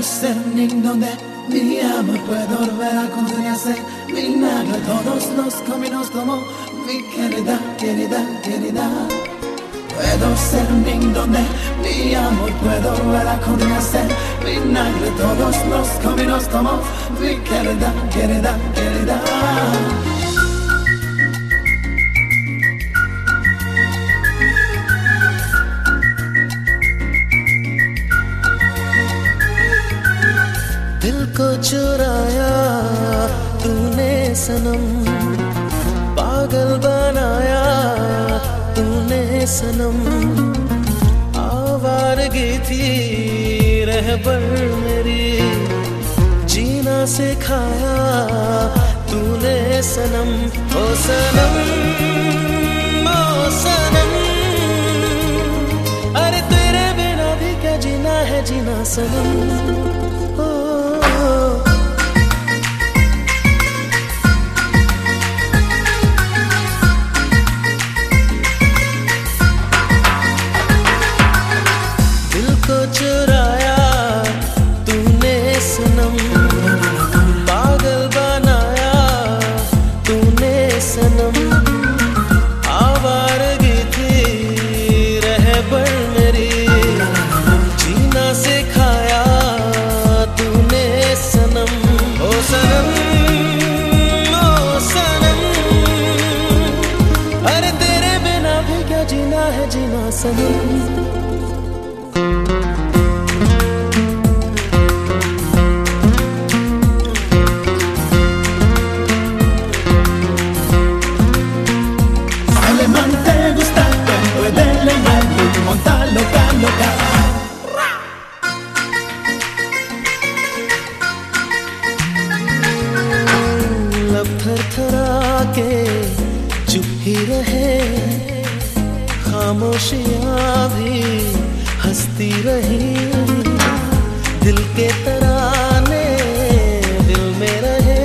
Puedo ser donde mi amor puedo volver a confiarse. Vinagre todos los caminos tomó mi querida, querida, querida. Puedo ser donde mi amor puedo volver a confiarse. Vinagre todos los caminos tomó mi querida, querida, querida. दिल को चुराया तूने सनम, पागल बनाया तूने सनम। आवारगी थी रहबर मेरी, जीना सिखाया तूने सनम। ओ सनम, ओ सनम, अरे तेरे बिना भी क्या जीना है जीना सनम। चुराया तूने सनम, पागल बनाया तूने सनम। आवारगी थी रहबर मेरी, जीना सिखाया तूने सनम। ओ सनम, ओ सनम, अरे तेरे बिना भी क्या जीना है जीना सनम। लब थरथरा के चुप ही रहे, खामोशियां भी हंसती रही। दिल के तराने दिल में रहे,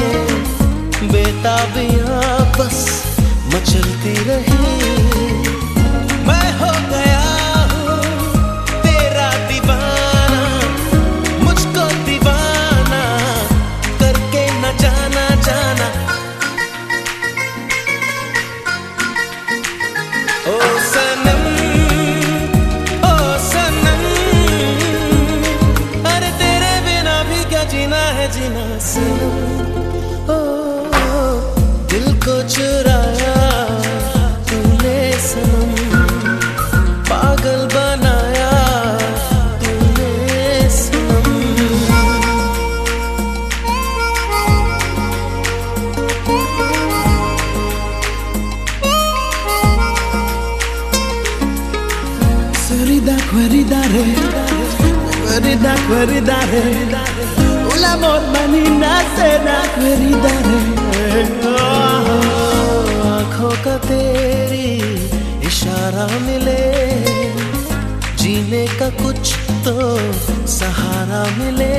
बेताबियां बस मचलती रही। मैं हो गया हूँ तेरा दीवाना, मुझको दीवाना करके न जाना जाना। ओ सनम, ओ सनम, अरे तेरे बिना भी क्या जीना है जीना सनम। ओ दिल को चुराया तूने सनम, पागल बनाया तूने सनम। Queridare, queridare, l'amor manina se na queridare। आँखों का तेरी इशारा मिले, जीने का कुछ तो सहारा मिले।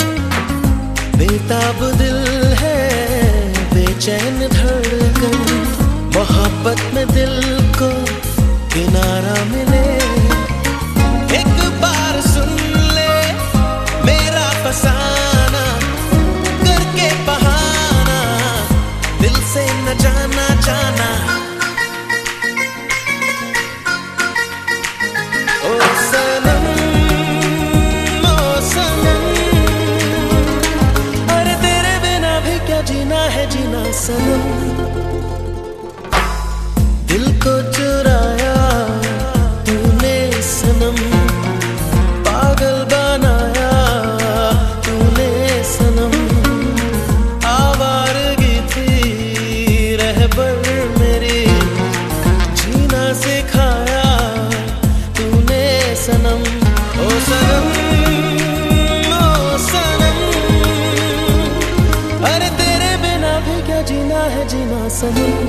बेताब दिल है बेचैन धड़कन, मोहब्बत में दिल को किनारा मिले। एक बार सुन ले मेरा फसाना, करके बहाना दिल से न जाना जाना। ओ सनम, ओ सनम, अरे तेरे बिना भी क्या जीना है जीना सनम। दिल को चुराया तूने सनम, पागल बनाया तूने सनम। आवारगी थी रहबर मेरी, जीना सिखाया तूने सनम। ओ सनम, ओ सनम, अरे तेरे बिना भी क्या जीना है जीना सनम।